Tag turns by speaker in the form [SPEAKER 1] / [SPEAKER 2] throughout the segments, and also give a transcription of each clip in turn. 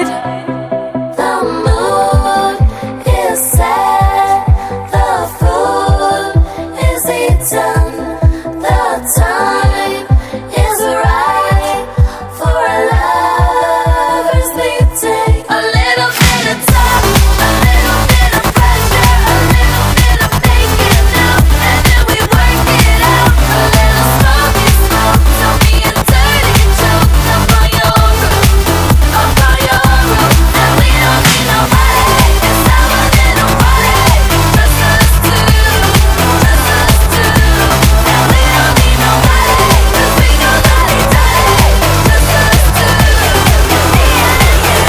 [SPEAKER 1] The mood is set, the food is eaten, the time is right for a lover's meeting. A little bit of time, a little bit of pressure, a little bit of making out, and then we work it out. A little smoky smoke, don't be a dirty joke. Up on your roof, up on your roof, and we don't need nobody. It's our little party, just us two, just us two, and we don't need nobody, 'cause we go lottie-dottie, just us two, me and you.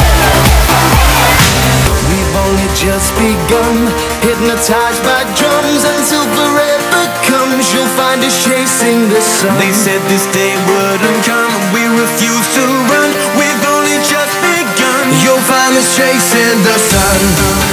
[SPEAKER 2] We've only just begun, hypnotized by drums until forever comes. You'll find us chasing the sun.
[SPEAKER 3] They said this day wouldn't come, we refuse to run. We've only just begun.
[SPEAKER 2] You'll find us chasing the sun.